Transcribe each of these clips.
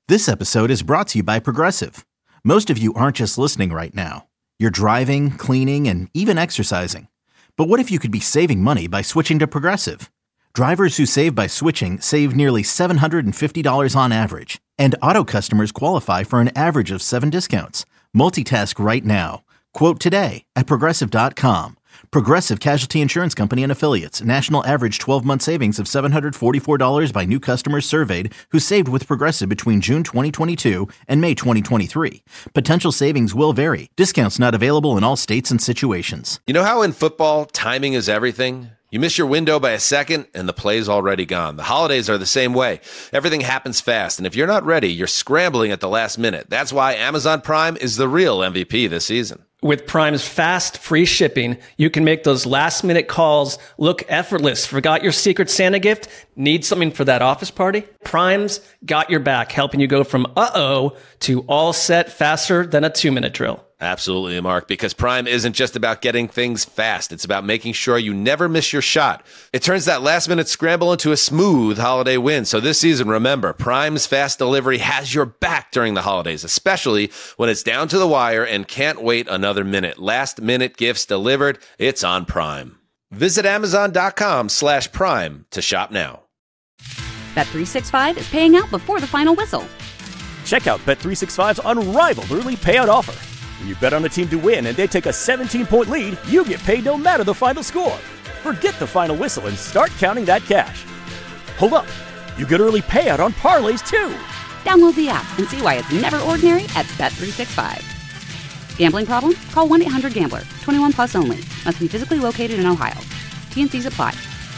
This episode is brought to you by Progressive. Most of you aren't just listening right now. You're driving, cleaning, and even exercising. But what if you could be saving money by switching to Progressive? Drivers who save by switching save nearly $750 on average. And auto customers qualify for an average of 7 discounts. Multitask right now. Quote today at Progressive.com. Progressive Casualty Insurance Company and Affiliates. National average 12-month savings of $744 by new customers surveyed who saved with Progressive between June 2022 and May 2023. Potential savings will vary. Discounts not available in all states and situations. You know how in football, timing is everything? You miss your window by a second, and the play's already gone. The holidays are the same way. Everything happens fast, and if you're not ready, you're scrambling at the last minute. That's why Amazon Prime is the real MVP this season. With Prime's fast, free shipping, you can make those last-minute calls look effortless. Forgot your Secret Santa gift? Need something for that office party? Prime's got your back, helping you go from uh-oh to all set faster than a 2-minute drill. Absolutely, Mark, because Prime isn't just about getting things fast. It's about making sure you never miss your shot. It turns that last-minute scramble into a smooth holiday win. So this season, remember, Prime's fast delivery has your back during the holidays, especially when it's down to the wire and can't wait another minute. Last-minute gifts delivered, it's on Prime. Visit Amazon.com/Prime to shop now. Bet365 is paying out before the final whistle. Check out Bet365's unrivaled early payout offer. When you bet on a team to win and they take a 17-point lead, you get paid no matter the final score. Forget the final whistle and start counting that cash. Hold up. You get early payout on parlays, too. Download the app and see why it's never ordinary at Bet365. Gambling problem? Call 1-800-GAMBLER. 21 plus only. Must be physically located in Ohio. T&Cs apply.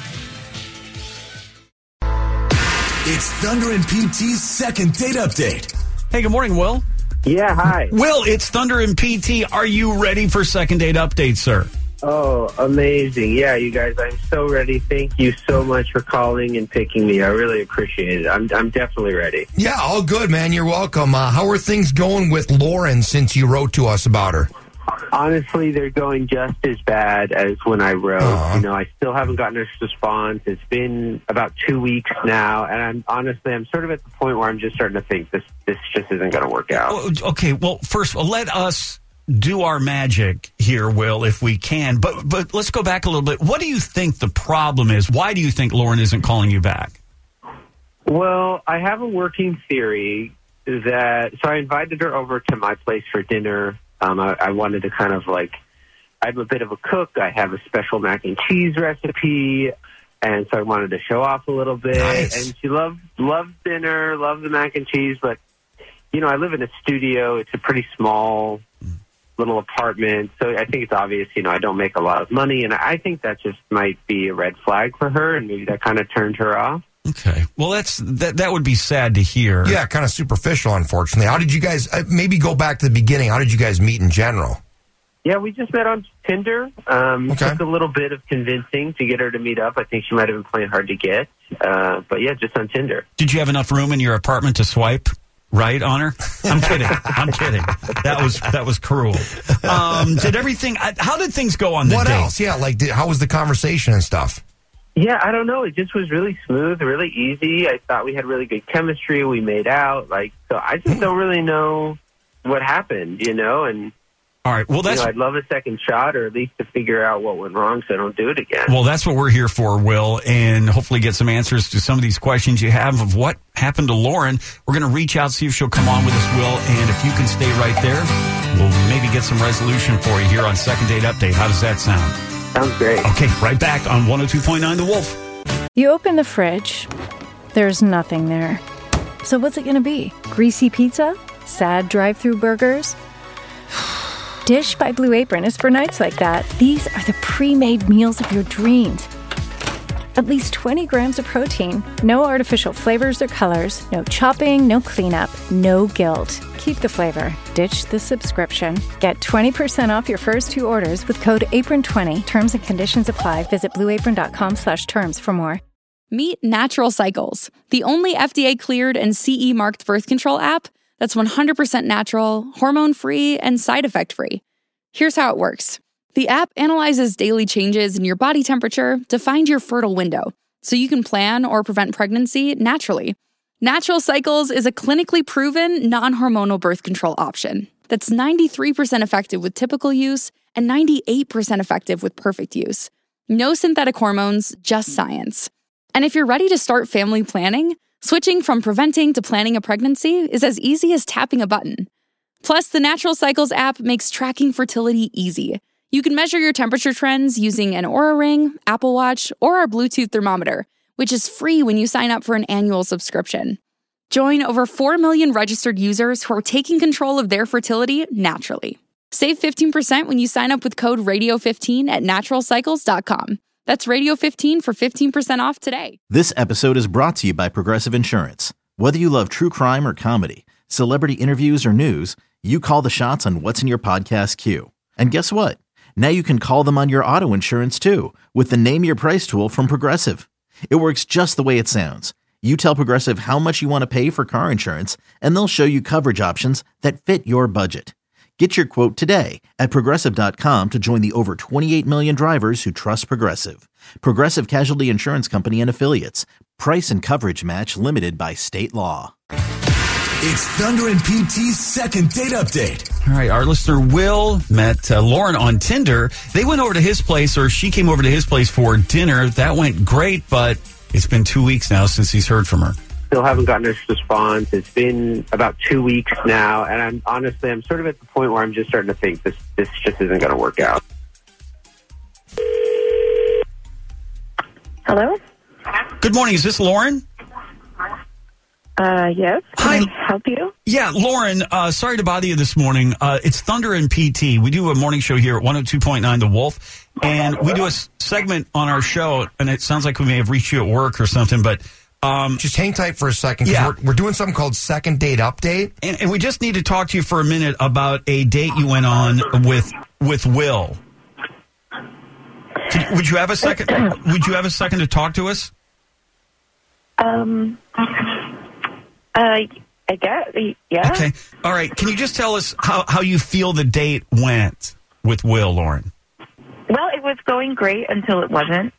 It's Thunder and PT's second date update. Hey, good morning, Will. Yeah, hi. Will, it's Thunder and PT. Are you ready for second date update, sir? Oh, amazing. Yeah, you guys, I'm so ready. Thank you so much for calling and picking me. I really appreciate it. I'm definitely ready. Yeah, all good, man. You're welcome. How are things going with Lauren since you wrote to us about her? Honestly, they're going just as bad as when I wrote. You know, I still haven't gotten a response. It's been about 2 weeks now, and I'm sort of at the point where I'm just starting to think this just isn't going to work out. Okay, well, first, let us do our magic here, Will, if we can. But let's go back a little bit. What do you think the problem is? Why do you think Lauren isn't calling you back? Well, I have a working theory so I invited her over to my place for dinner. I wanted to kind of I'm a bit of a cook. I have a special mac and cheese recipe, and so I wanted to show off a little bit. Nice. And she loved dinner, loved the mac and cheese, but, you know, I live in a studio. It's a pretty small little apartment, so I think it's obvious, you know, I don't make a lot of money, and I think that just might be a red flag for her, and maybe that kind of turned her off. Okay. Well, that would be sad to hear. Yeah, kind of superficial, unfortunately. How did you guys, maybe go back to the beginning, how did you guys meet in general? Yeah, we just met on Tinder. Took a little bit of convincing to get her to meet up. I think she might have been playing hard to get. But yeah, just on Tinder. Did you have enough room in your apartment to swipe right on her? I'm kidding. I'm kidding. That was cruel. How did things go on the date? What else? Yeah, how was the conversation and stuff? Yeah, I don't know. It just was really smooth, really easy. I thought we had really good chemistry. We made out. So I just don't really know what happened, you know? And all right. Well, I'd love a second shot, or at least to figure out what went wrong so I don't do it again. Well, that's what we're here for, Will, and hopefully get some answers to some of these questions you have of what happened to Lauren. We're going to reach out, see if she'll come on with us, Will, and if you can stay right there, we'll maybe get some resolution for you here on Second Date Update. How does that sound? Sounds great. Okay, right back on 102.9 The Wolf. You open the fridge. There's nothing there. So what's it going to be? Greasy pizza? Sad drive-thru burgers? Dish by Blue Apron is for nights like that. These are the pre-made meals of your dreams. At least 20 grams of protein, no artificial flavors or colors, no chopping, no cleanup, no guilt. Keep the flavor. Ditch the subscription. Get 20% off your first 2 orders with code APRON20. Terms and conditions apply. Visit blueapron.com/terms for more. Meet Natural Cycles, the only FDA-cleared and CE-marked birth control app that's 100% natural, hormone-free, and side effect-free. Here's how it works. The app analyzes daily changes in your body temperature to find your fertile window, so you can plan or prevent pregnancy naturally. Natural Cycles is a clinically proven, non-hormonal birth control option that's 93% effective with typical use and 98% effective with perfect use. No synthetic hormones, just science. And if you're ready to start family planning, switching from preventing to planning a pregnancy is as easy as tapping a button. Plus, the Natural Cycles app makes tracking fertility easy. You can measure your temperature trends using an Oura Ring, Apple Watch, or our Bluetooth thermometer, which is free when you sign up for an annual subscription. Join over 4 million registered users who are taking control of their fertility naturally. Save 15% when you sign up with code RADIO15 at naturalcycles.com. That's Radio15 for 15% off today. This episode is brought to you by Progressive Insurance. Whether you love true crime or comedy, celebrity interviews or news, you call the shots on what's in your podcast queue. And guess what? Now you can call them on your auto insurance too with the Name Your Price tool from Progressive. It works just the way it sounds. You tell Progressive how much you want to pay for car insurance, and they'll show you coverage options that fit your budget. Get your quote today at Progressive.com to join the over 28 million drivers who trust Progressive. Progressive Casualty Insurance Company and Affiliates. Price and coverage match limited by state law. It's Thunder and PT's second date update. All right, our listener Will met Lauren on Tinder. They went over to his place, or she came over to his place for dinner. That went great, but it's been 2 weeks now since he's heard from her. Still haven't gotten a response. It's been about 2 weeks now, and I'm sort of at the point where I'm just starting to think this just isn't going to work out. Hello? Good morning. Is this Lauren? Yes. Hi. Can I help you? Yeah, Lauren, sorry to bother you this morning. It's Thunder and PT. We do a morning show here at 102.9 The Wolf, and we do a segment on our show, and it sounds like we may have reached you at work or something, but... just hang tight for a second, because we're doing something called Second Date Update. And we just need to talk to you for a minute about a date you went on with Will. Would you have a second? Would you have a second to talk to us? I guess, yeah. Okay. All right. Can you just tell us how you feel the date went with Will, Lauren? Well, it was going great until it wasn't.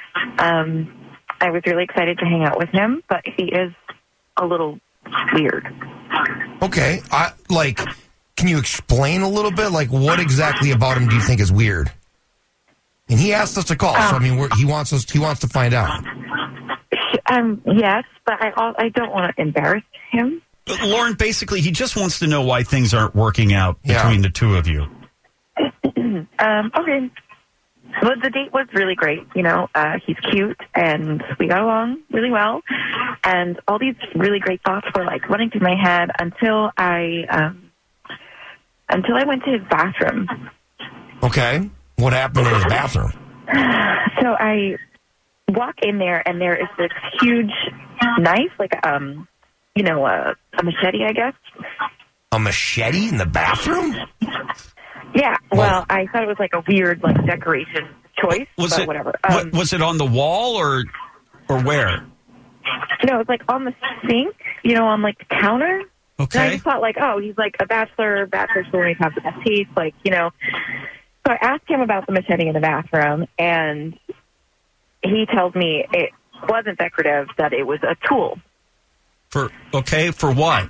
I was really excited to hang out with him, but he is a little weird. Okay. Can you explain a little bit? Like, what exactly about him do you think is weird? And he asked us to call, so I mean, he wants to find out. Yes, but I don't want to embarrass him. Lauren, basically, he just wants to know why things aren't working out between the two of you. Okay. Well, the date was really great. You know, he's cute, and we got along really well. And all these really great thoughts were like running through my head until I went to his bathroom. Okay. What happened in his bathroom? So I walk in there, and there is this huge knife, like a machete, I guess. A machete in the bathroom? Yeah, well, I thought it was like a weird, decoration choice, but whatever. Was it on the wall or where? No, it's on the sink, on the counter. Okay. And I just thought, he's a bachelor still needs to have the best teeth, So I asked him about the machete in the bathroom, and he tells me it wasn't decorative, that it was a tool. For what?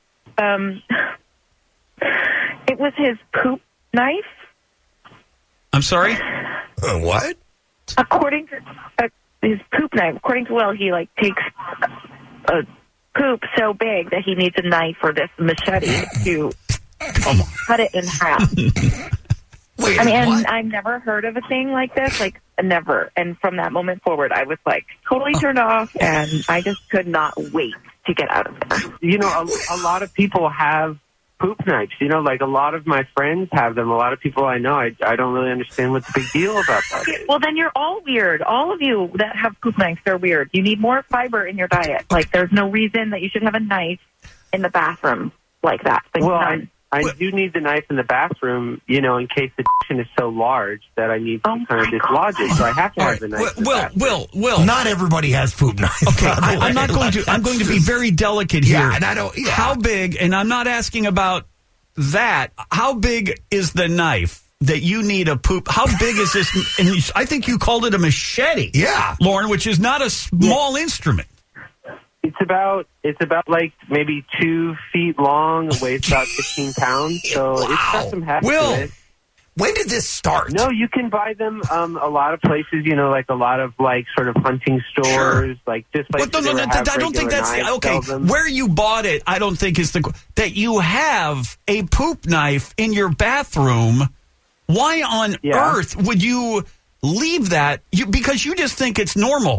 It was his poop knife. I'm sorry? What? According to his poop knife, according to Will, he takes a poop so big that he needs a knife or this machete to cut it in half. Wait, what? I've never heard of a thing like this, never. And from that moment forward, I was totally turned off, and I just could not wait to get out of there. A lot of people have poop knives. A lot of my friends have them. A lot of people I know, I don't really understand what the big deal about that is. Well, then you're all weird. All of you that have poop knives, they're weird. You need more fiber in your diet. There's no reason that you should have a knife in the bathroom like that. I do need the knife in the bathroom, in case the is so large that I need to kind of dislodge it. So I have to have the knife. Will. Not everybody has poop knives. Okay, I'm going to be very delicate here. Yeah, and I don't. Yeah. How big? And I'm not asking about that. How big is the knife that you need a poop? How big is this? And I think you called it a machete. Yeah, Lauren, which is not a small instrument. It's about like maybe 2 feet long, weighs about 15 pounds. So it's got some heft to it. When did this start? No, you can buy them a lot of places, like a lot of like sort of hunting stores, like just like I don't think that's okay. Where you bought it, I don't think is that you have a poop knife in your bathroom. Why on earth would you leave that? Because you just think it's normal.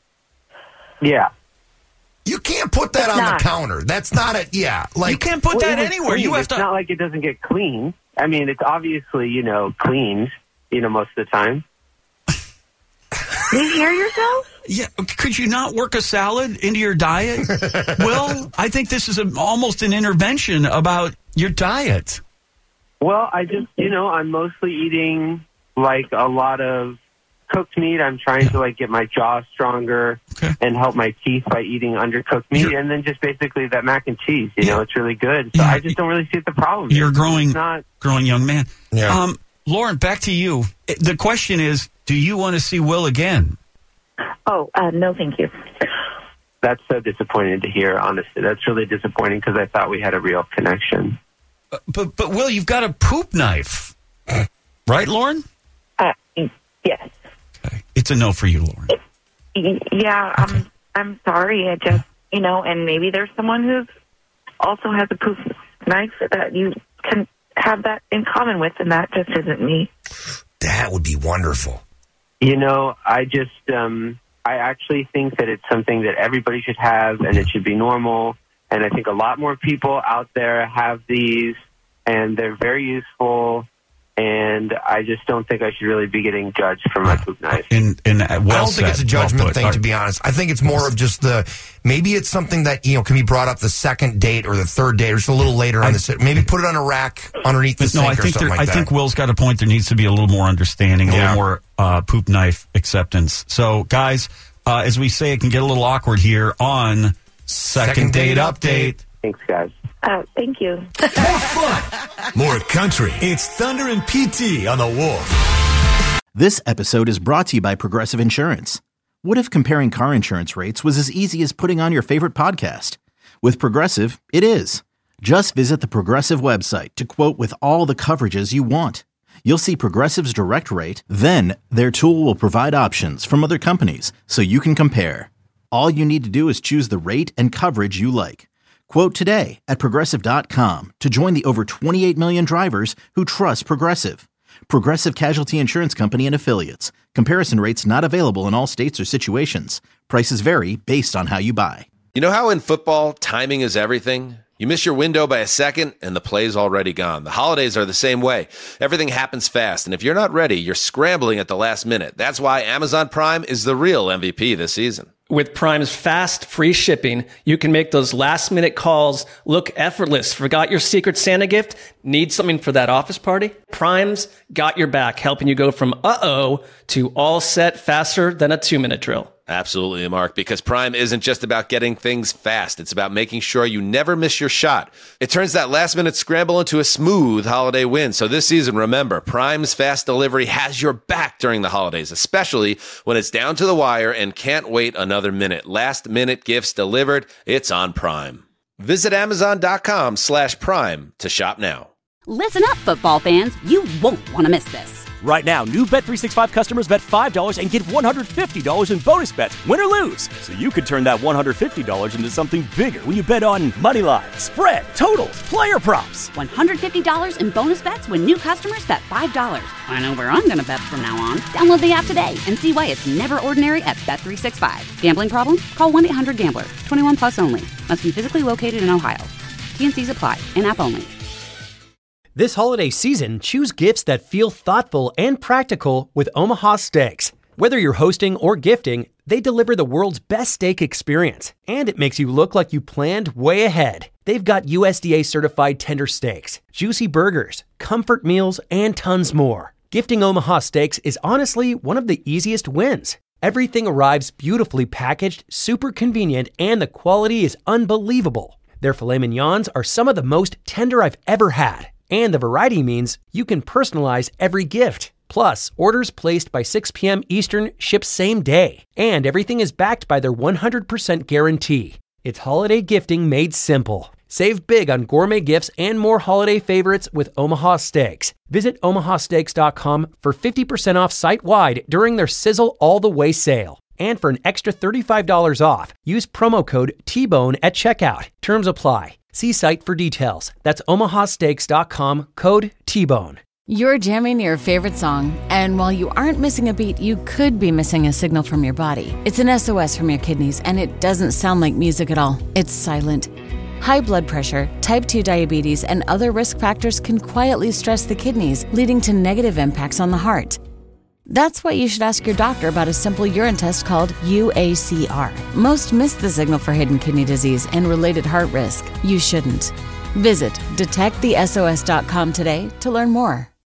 Yeah. You can't put that on the counter. That's not it. Yeah. Like, you can't put that anywhere. Cleaned. You have it's to. It's not like it doesn't get cleaned. I mean, it's obviously, cleaned, most of the time. Do you hear yourself? Yeah. Could you not work a salad into your diet? Well, I think this is almost an intervention about your diet. Well, I just, I'm mostly eating, like, a lot of cooked meat. I'm trying to, like, get my jaw stronger and help my teeth by eating undercooked meat. And then just basically that mac and cheese, it's really good. So I just don't really see the problem. You're growing young man. Yeah. Lauren, back to you. The question is, do you want to see Will again? Oh, no, thank you. That's so disappointing to hear, honestly. That's really disappointing because I thought we had a real connection. But Will, you've got a poop knife. Right, Lauren? Yes. Okay. It's a no for you, Lauren. Yeah, I'm sorry. I just, and maybe there's someone who also has a poop knife that you can have that in common with, and that just isn't me. That would be wonderful. I just, I actually think that it's something that everybody should have, and it should be normal. And I think a lot more people out there have these, and they're very useful. And I just don't think I should really be getting judged for my poop knife. I don't think it's a judgment thing, to be honest. I think it's more of just maybe it's something that, can be brought up the second date or the third date or just a little later on the maybe put it on a rack underneath the sink or something like that. I think Will's got a point. There needs to be a little more understanding, a little more poop knife acceptance. So, guys, as we say, it can get a little awkward here on Second Date Update. Thanks, guys. Thank you. More fun, more country. It's Thunder and PT on the Wolf. This episode is brought to you by Progressive Insurance. What if comparing car insurance rates was as easy as putting on your favorite podcast? With Progressive, it is. Just visit the Progressive website to quote with all the coverages you want. You'll see Progressive's direct rate, then their tool will provide options from other companies so you can compare. All you need to do is choose the rate and coverage you like. Quote today at Progressive.com to join the over 28 million drivers who trust Progressive. Progressive Casualty Insurance Company and Affiliates. Comparison rates not available in all states or situations. Prices vary based on how you buy. You know how in football, timing is everything? You miss your window by a second, and the play's already gone. The holidays are the same way. Everything happens fast, and if you're not ready, you're scrambling at the last minute. That's why Amazon Prime is the real MVP this season. With Prime's fast, free shipping, you can make those last-minute calls look effortless. Forgot your Secret Santa gift? Need something for that office party? Prime's got your back, helping you go from uh-oh to all set faster than a 2-minute drill. Absolutely, Mark, because Prime isn't just about getting things fast. It's about making sure you never miss your shot. It turns that last-minute scramble into a smooth holiday win. So this season, remember, Prime's fast delivery has your back during the holidays, especially when it's down to the wire and can't wait another minute. Last-minute gifts delivered, it's on Prime. Visit Amazon.com/Prime to shop now. Listen up, football fans. You won't want to miss this. Right now, new Bet365 customers bet $5 and get $150 in bonus bets, win or lose. So you could turn that $150 into something bigger when you bet on money line, spread, totals, player props. $150 in bonus bets when new customers bet $5. I know where I'm going to bet from now on. Download the app today and see why it's never ordinary at Bet365. Gambling problem? Call 1-800-GAMBLER. 21 plus only. Must be physically located in Ohio. T&Cs apply. In-app only. This holiday season, choose gifts that feel thoughtful and practical with Omaha Steaks. Whether you're hosting or gifting, they deliver the world's best steak experience, and it makes you look like you planned way ahead. They've got USDA certified tender steaks, juicy burgers, comfort meals, and tons more. Gifting Omaha Steaks is honestly one of the easiest wins. Everything arrives beautifully packaged, super convenient, and the quality is unbelievable. Their filet mignons are some of the most tender I've ever had. And the variety means you can personalize every gift. Plus, orders placed by 6 p.m. Eastern ship same day. And everything is backed by their 100% guarantee. It's holiday gifting made simple. Save big on gourmet gifts and more holiday favorites with Omaha Steaks. Visit omahasteaks.com for 50% off site-wide during their Sizzle All the Way sale. And for an extra $35 off, use promo code T-Bone at checkout. Terms apply. See site for details. That's omahasteaks.com, code T-Bone. You're jamming your favorite song, and while you aren't missing a beat, you could be missing a signal from your body. It's an SOS from your kidneys, and it doesn't sound like music at all. It's silent. High blood pressure, type 2 diabetes, and other risk factors can quietly stress the kidneys, leading to negative impacts on the heart. That's why you should ask your doctor about a simple urine test called UACR. Most miss the signal for hidden kidney disease and related heart risk. You shouldn't. Visit detectthesos.com today to learn more.